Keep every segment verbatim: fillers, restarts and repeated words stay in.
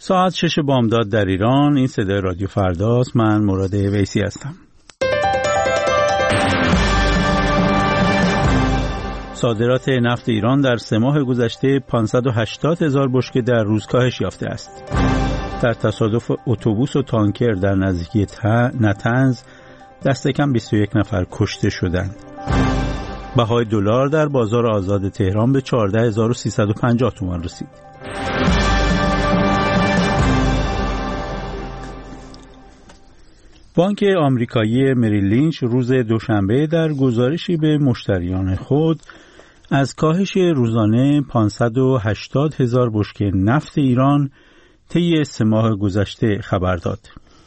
ساعت شش بامداد در ایران. این صدای رادیو فرداست. من مراد ویسی هستم. صادرات نفت ایران در سه ماه گذشته پانصد و هشتاد هزار بشکه در روز کاهش یافته است. در تصادف اتوبوس و تانکر در نزدیکی نتنز دست کم بیست و یک نفر کشته شدند. بهای دلار در بازار آزاد تهران به چهارده هزار و سیصد و پنجاه تومان رسید. بانک آمریکایی مریل لینچ روز دوشنبه در گزارشی به مشتریان خود از کاهش روزانه پانصد و هشتاد هزار بشکه نفت ایران طی سه ماه گذشته خبر داد.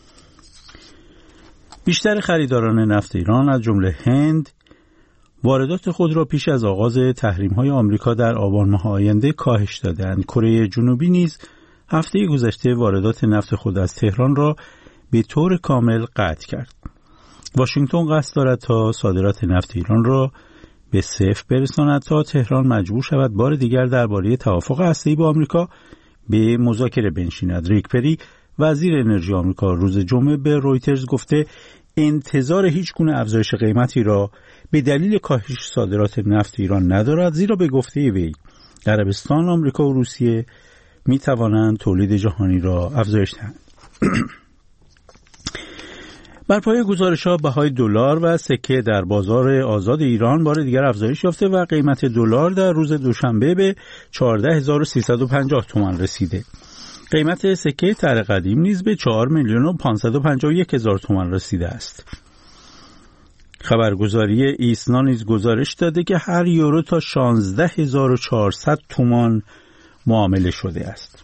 بیشتر خریداران نفت ایران از جمله هند واردات خود را پیش از آغاز تحریم‌های آمریکا در آبان ماه آینده کاهش دادند. کره جنوبی نیز هفته گذشته واردات نفت خود از تهران را به طور کامل قطع کرد. واشنگتن قصد دارد تا صادرات نفت ایران را به صفر برساند تا تهران مجبور شود بار دیگر درباره توافق هسته‌ای با آمریکا به مذاکره بنشیند. ریک پری وزیر انرژی آمریکا روز جمعه به رویترز گفته انتظار هیچ گونه افزایش قیمتی را به دلیل کاهش صادرات نفت ایران ندارد، زیرا به گفته وی عربستان، آمریکا و روسیه می توانند تولید جهانی را افزایش دهند. بر پایه گزارش‌ها بهای دلار و سکه در بازار آزاد ایران بار دیگر افزایش یافته و قیمت دلار در روز دوشنبه به چهارده هزار و سیصد و پنجاه تومان رسیده. قیمت سکه طرح قدیم نیز به چهار میلیون و پانصد و پنجاه و یک هزار تومان رسیده است. خبرگزاری ایسنا نیز گزارش داده که هر یورو تا شانزده هزار و چهارصد تومان معامله شده است.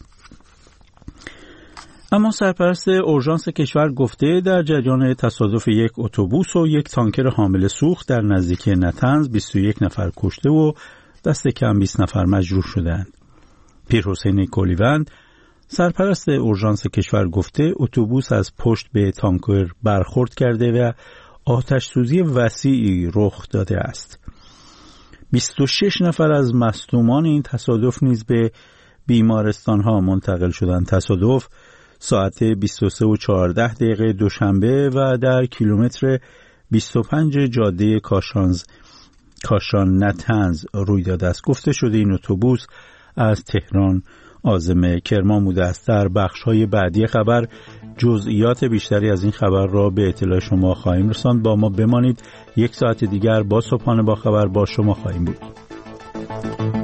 اما سرپرست اورژانس کشور گفته در جریان تصادف یک اتوبوس و یک تانکر حامل سوخت در نزدیکی نتنز بیست و یک نفر کشته و دست کم بیست نفر مجروح شدند. پیرحسین کولیوند سرپرست اورژانس کشور گفته اتوبوس از پشت به تانکر برخورد کرده و آتش سوزی وسیعی رخ داده است. بیست و شش نفر از مصدومان این تصادف نیز به بیمارستان‌ها منتقل شدند. تصادف ساعت بیست و سه و چهارده دقیقه دوشنبه و در کیلومتر بیست و پنج جاده کاشانز کاشان نتنز روی داده است. گفته شده این اتوبوس از تهران عازم کرمان بوده است. در بخش‌های بعدی خبر جزئیات بیشتری از این خبر را به اطلاع شما خواهیم رساند. با ما بمانید. یک ساعت دیگر با صبحانه با خبر با شما خواهیم بود.